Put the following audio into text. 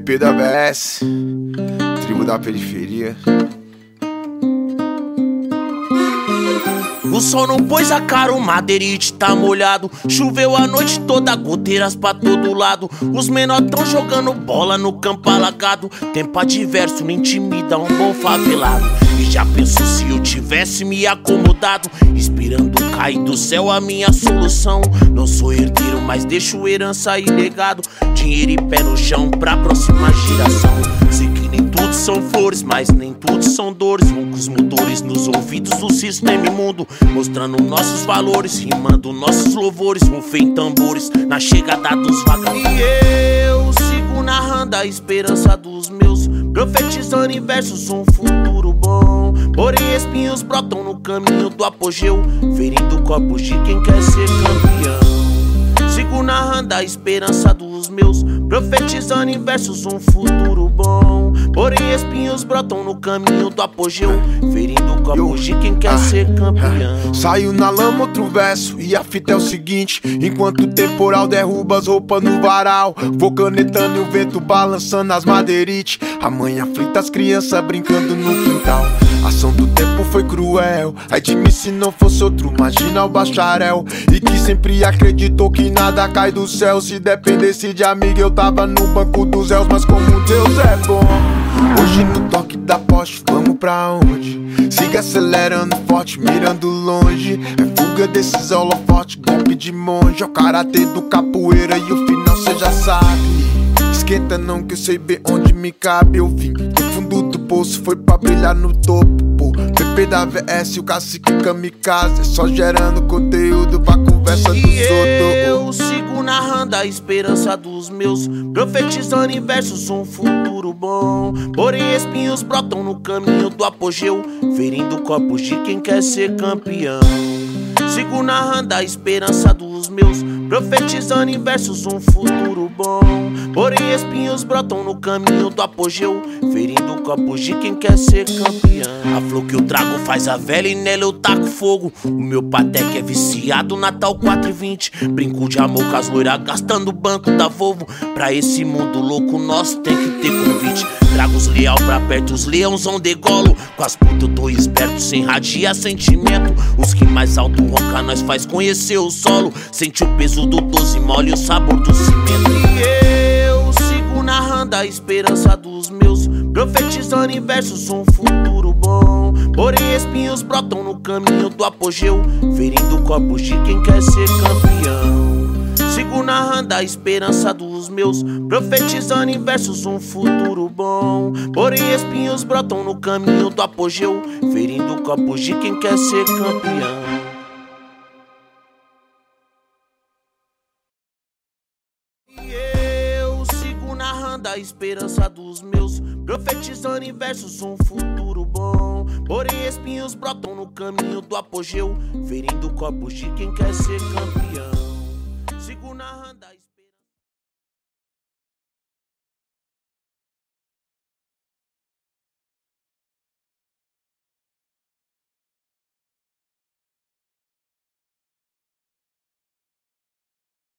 VP da VS, tribo da periferia. O sol não pôs a cara, o madeirite tá molhado. Choveu a noite toda, goteiras pra todo lado. Os menor tão jogando bola no campo alagado. Tempo adverso não intimida um bom favelado. E já pensou se eu tivesse me acomodado, esperando cair do céu a minha solução? Não sou herdeiro, mas deixo herança e legado, dinheiro e pé no chão pra próxima geração. Sei que nem tudo são flores, mas nem tudo são dores. Roncos motores nos ouvidos do sistema imundo, mostrando nossos valores, rimando nossos louvores. Rufem tambores na chegada dos vagabundos. E eu sigo narrando a esperança dos meus, profetizando em versos um futuro bom. Porém espinhos brotam no caminho do apogeu, ferindo corpos de quem quer ser campeão. Sigo narrando a esperança dos meus, profetizando em versos um futuro bom. Porém espinhos brotam no caminho do apogeu, ferindo corpos de quem quer ser campeão. Saiu na lama outro verso e a fita é o seguinte: enquanto o temporal derruba as roupas no varal, vou canetando e o vento balançando as madeirites. Amanhã aflita as crianças brincando no quintal. A ação do tempo foi cruel, ai de mim se não fosse outro, imagina o bacharel. E que sempre acreditou que nada cai do céu. Se dependesse de amigo eu tava no banco dos réus. Mas como Deus é bom, hoje no toque da poste vamos pra onde? Siga acelerando forte, mirando longe. É fuga desses holofotes, golpe de monge. É o karatê do capoeira e o final cê já sabe. Esquenta não que eu sei bem onde me cabe. Eu vim do fundo do poço, foi pra brilhar no topo. VP da VS, o cacique kamikaze, só gerando conteúdo pra conversa dos outros. Eu sigo narrando a esperança dos meus, profetizando em versos um futuro bom. Porém espinhos brotam no caminho do apogeu, ferindo corpos de quem quer ser campeão. Sigo narrando a esperança dos meus, profetizando em versos um futuro bom. Porém espinhos brotam no caminho do apogeu, ferindo corpos de quem quer ser campeão. A flor que eu trago faz a velha e nela eu taco fogo. O meu patek é viciado, Natal 420. Brinco de amor com as loiras gastando o banco da Volvo. Pra esse mundo louco nós tem que ter convite. Trago os leal pra perto, os leãozão degolo. Com as putas eu tô esperto, sem radia sentimento. Os que mais alto ronca nós faz conhecer o solo. Sente o peso do 12 mole e o sabor do cimento. E eu sigo narrando a esperança dos meus, profetizando em versos um futuro bom. Porém espinhos brotam no caminho do apogeu, ferindo corpos de quem quer ser campeão. Sigo narrando a esperança dos meus, profetizando em versos um futuro bom. Porém espinhos brotam no caminho do apogeu, ferindo corpos de quem quer ser campeão. Da esperança dos meus, profetizando em versos um futuro bom. Porém espinhos brotam no caminho do apogeu, ferindo corpos de quem quer ser campeão.